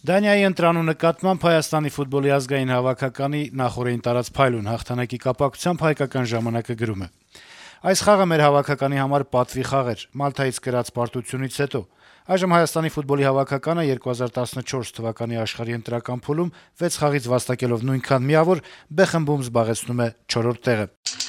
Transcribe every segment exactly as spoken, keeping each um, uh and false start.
Դանիայի ընտրանու նկատմամբ Հայաստանի ֆուտբոլի ազգային հավաքականի նախօրեին տարած փայլուն հաղթանակի կապակցությամբ «Հայկական ժամանակ»-ը գրում է. - «Այս խաղը մեր հավաքականի համար պատվի խաղ էր Մալթայից կրած պարտությունից հետո։ Այժմ Հայաստանի ֆուտբոլի հավաքականը երկու հազար տասնչորս թվականի աշխարհի ընտրական փուլում վեց խաղից վաստակելով նույնքան միավոր B խմբում զբաղեցնում է չորրորդ տեղը»։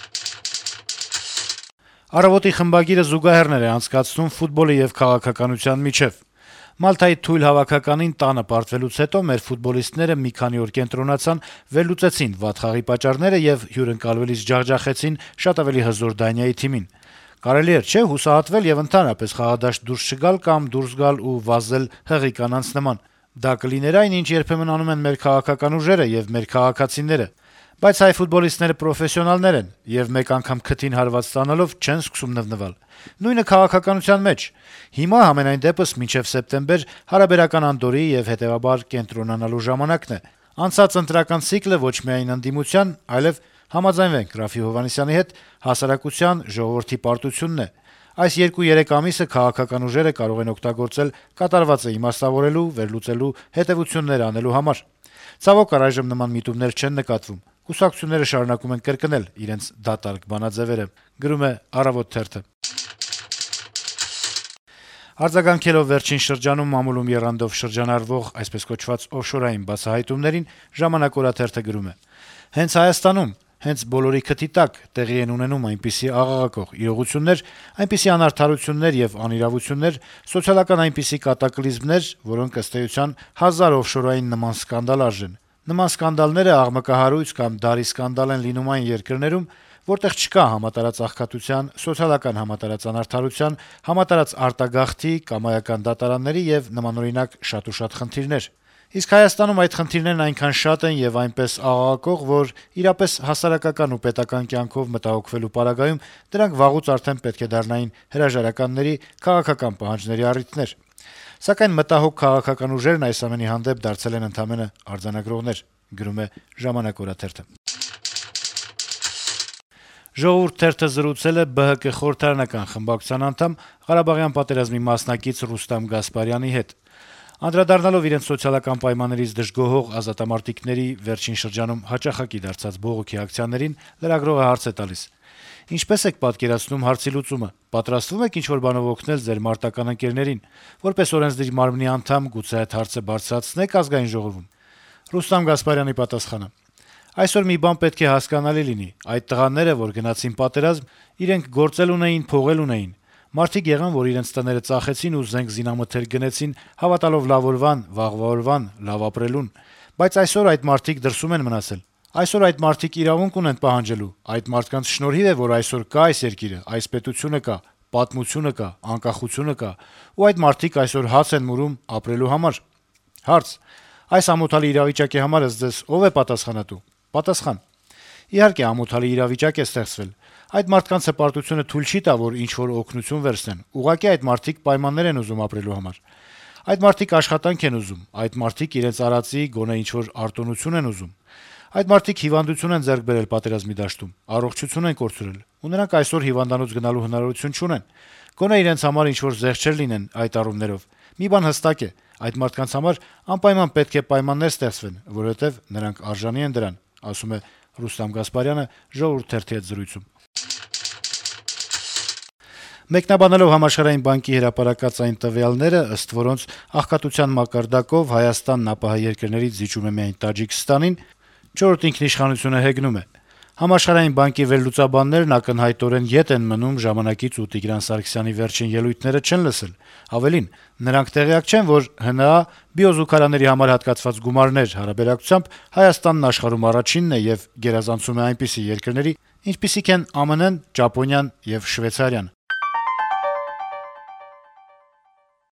«Առավոտ»-ի խմբագիրը զուգահեռներ է անցկացնում ֆուտբոլի եւ քաղաքականության միջեւ. - «Մալթայի թույլ հավաքականին տանը պարտվելուց հետո մեր ֆուտբոլիստները մի քանի օր կենտրոնացան, վերլուծեցին վատ խաղի պատճառները եւ հյուրընկալվելիս ջախջախեցին շատ ավելի հզոր Դանիայի թիմին։ Կարելի էր, չէ՞, հուսահատվել եւ ընդհանրապես խաղադաշտ դուրս չգալ կամ դուրս գալ ու վազել հղի կանանց նման։ Դա կլիներ այն, ինչ երբեմն անում են մեր քաղաքական ուժերը եւ մեր քաղաքացիները։ Բայց հայ ֆուտբոլիստները պրոֆեսիոնալներ են եւ մեկ անգամ քթին հարված ստանալով չեն սկսում նվնվալ։ Նույնը քաղաքականության մեջ։ Հիմա համենայն դեպս մինչեւ սեպտեմբեր հարաբերական անդորի եւ հետեւաբար կենտրոնանալու ժամանակն է։ Անցած ընտրական ցիկլը ոչ միայն ընդդիմության, այլեւ համաձայնվենք Ռաֆի Հովհաննիսյանի հետ, հասարակության, ժողովրդի պարտությունն է։ Այս երկու-երեք ամիսը քաղաքական ուժերը կարող են օգտագործել կատարվածը իմաստավորելու, վերլուծելու, հետեւություններ անելու համար։ Ցավոք առայժմ նման միտումներ չեն նկատվում։ Կուսակցությունները շարունակում են կրկնել իրենց դատարկ բանաձեւերը»։ Արձագանքելով վերջին շրջանում մամուլում եռանդով շրջանառվող այսպես կոչված օֆշորային բացահայտումներին «Ժամանակ» օրաթերթը գրում է. - «Հենց Հայաստանում, հենց բոլորի քթի տակ տեղի են ունենում այնպիսի աղաղակող իրողություններ, այնպիսի անարդարություններ եւ անիրավություններ, սոցիալական այնպիսի կատակլիզմներ, որոնք ըստ էության հազար օֆշորային նման սկանդալ արժեն։ Նման սկանդալները աղմկահարույց կամ դարի սկանդալ են լինում այն երկրներում, որտեղ չկա համատարած աղքատության, սոցիալական համատարած անարդարության, համատարած արտագաղթի, կամայական դատարանների եւ նմանօրինակ շատ ու շատ խնդիրներ։ Իսկ Հայաստանում այդ խնդիրներն այնքան շատ են եւ այնպես աղաղակող, որ իրապես հասարակական ու պետական կյանքով մտահոգվելու պարագայում դրանք վաղուց արդեն պետք է դառնային հրաժարականների, քաղաքական պահանջների առիթներ։ Սակայն մտահոգ քաղաքական ուժերն այս ամենի հանդեպ դարձել են ընդամենը արձանագրողներ»։ «Ժողովուրդ» թերթը զրուցել է Բ Հ Կ խորհրդարանական խմբակցության անդամ, Ղարաբաղյան պատերազմի մասնակից Ռուստամ Գասպարյանի հետ։ Անդրադառնալով իրենց սոցիալական պայմաններից դժգոհող ազատամարտիկների վերջին շրջանում հաճախակի դարձած բողոքի ակցիաներին լրագրողը հարց է տալիս. - «Ինչպե՞ս եք պատկերացնում հարցի լուծումը, պատրաստվում եք ինչ-որ բանով օգնել ձեր մարտական ընկերներին, որպես օրենսդիր մարմնի անդամ գուցե այդ հարցը բարձրացնեք Ազգային ժողովում»։ Ռուստամ Գասպարյանի պատասխանը. - «Այսօր մի բան պետք է հասկանալի լինի. այդ տղաները, որ գնացին պատերազմ, իրենք գործել ունեին, փողել ունեին։ Մարդիկ եղան, որ իրենց տները ծախեցին ու զենք զինամթեր գնեցին, հավատալով լավ օրվան, վաղվա օրվան, լավ ապրելուն։ Բայց այսօր այդ մարդիկ դրսում են մնացել։ Այսօր այդ մարդիկ իրավունք ունեն պահանջելու։ Այդ մարդկանց շնորհիվ է, որ այսօր կա այս երկիրը, այս պետությունը կա, պատմությունը կա, անկախությունը կա, ու այդ մարդիկ այսօր հաց են մուրում ապրելու համար»։ Հարց. - «Այս ամոթալի իրավիճակի համար ըստ ձեզ ով է պատասխանատու»։ Պատասխան. - «Իհարկե ամոթալի իրավիճակ է ստեղծվել։ Այդ մարդկանց հպարտությունը թույլ չի տա, որ ինչ-որ օգնություն վերցնեն։ Ուղղակի այդ մարդիկ պայմաններ են ուզում ապրելու համար։ Այդ մարդիկ աշխատանք են ուզում, այդ մարդիկ իրենց արածի գոնե ինչ-որ արտոնություն են ուզում։ Այդ մարդիկ հիվանդություն են ձեռք բերել պատերազմի դաշտում, առողջություն են կորցրել, ու նրանք այսօր հիվանդանոց գնալու հնարավորություն չունեն։ Գոնե իրենց համար ինչ-որ զեղչեր լինեն այդ առումներով։ Մի բան հստակ է. այդ մարդկանց համար անպայման պետք է պայմաններ ստեղծվեն, որովհետեւ նրանք արժանի են դրան», ասում է Ռուստամ Գասպարյանը «Ժողովուրդ» թերթի հետ զրույցում։ Մեկնաբանելով Համաշխարհային բանկի հրապարակած այն տվյալները, ըստ որոնց աղքատության մակարդակով Հայաստանն ԱՊՀ երկրներից զիջում է միայն Տաջիկստանին, «Չորրորդ ինքնիշխանություն»-ը հեգնում է. - «Համաշխարհային բանկի վերլուծաբաններն ակնհայտորեն ետ են մնում ժամանակից ու Տիգրան Սարգսյանի վերջին ելույթները չեն լսել։ Ավելին, նրանք տեղյակ չեն, որ Հ Ն Ա բիոզուգարանների համար հատկացված գումարներ հարաբերակցությամբ Հայաստանն աշխարհում առաջինն է եւ գերազանցում է այնպիսի երկրների, ինչպիսիք են Ամն Ն, Ճապոնիան եւ Շվեյցարիան»։